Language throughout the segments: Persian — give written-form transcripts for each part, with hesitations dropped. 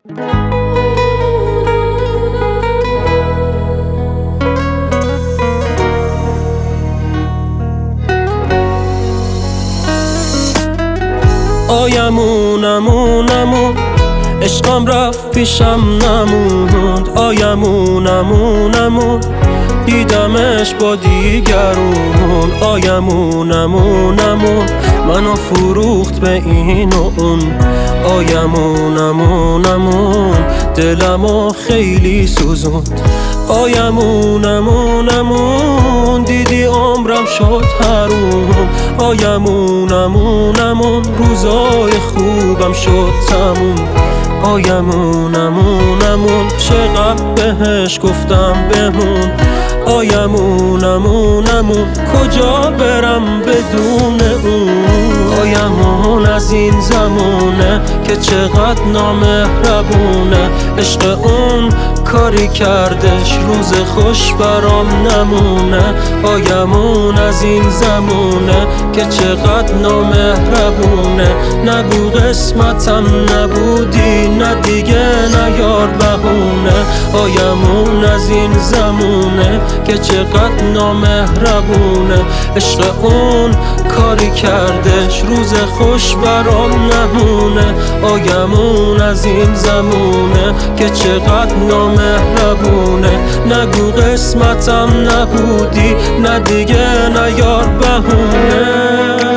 آیمونمونمون عشقم رفت پیشم نموند. آیمونمونمون دیدمش با دیگرون. آیمونمونمون منو فروخت به این و اون. آیمونمونمون دلمو خیلی سوزوند. آیمونمونمون دیدی عمرم شد حروم. آیمونمونمون روزای خوبم شد تموم. آیمونمونمون چقدر بهش گفتم بمون. آیمونمونمون کجا برم بدون اون. آیمون از این زمونه که چقدر نامهربونه. عشق اون کاری کردش روز خوش برام نمونه. آیمون از این زمونه که چقدر نامهربونه. نگو قسمتم نبودی نه دیگه نه یار بهونه. آیمون از این زمونه که چقدر نامهربونه. عشق اون کاری کردش روز خوش برام نمونه. آیمون از این زمونه که چقدر نامهربونه. نگو قسمتم نبودی نه دیگه نه یار بهونه.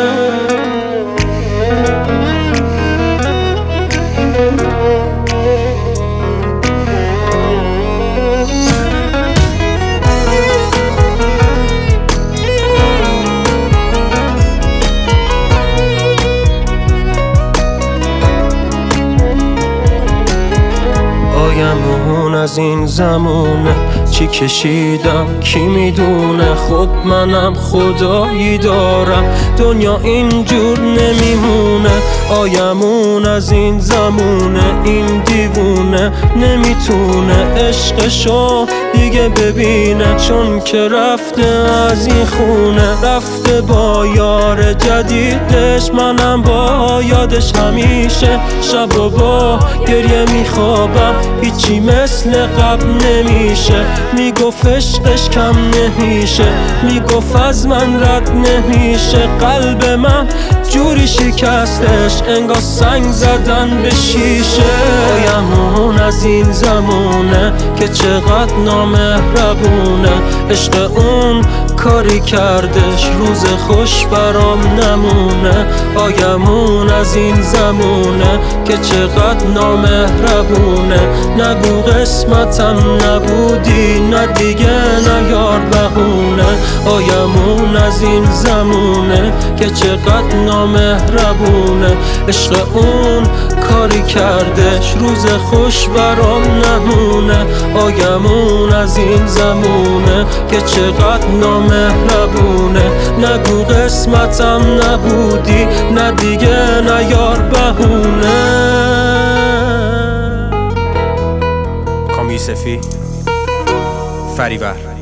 آیمون از این زمونه چی کشیدم کی میدونه. خب منم خدایی دارم دنیا اینجور نمیمونه. آیمون از این زمونه این دیوونه نمیتونه عشقشو دیگه ببینه. چون که رفته از این خونه رفته با یار جدیدش. منم با یادش همیشه شب و با گریه میخوابم. هیچی مثل قبل نمیشه. میگفت عشقش کم نمیشه. میگفت از من رد نمیشه. قلب من جوری شکستش انگار سنگ زدن به شیشه. آیمون از این زمونه که چقدر نامهربونه. عشق اون کاری کردش روز خوش برام نمونه. آیمون از این زمونه که چقدر نامهربونه. نگو قسمتم نبودی نه دیگه نه یار بهونه. آیمون از این زمونه که چقدر نامهربونه. عشق اون کاری کردش روز خوش برام نمونه. آیمون از این زمونه که چقدر نامهربونه. نگو قسمتم نبودی نه دیگه نه یار بهونه. کامی یوسفی، فریور.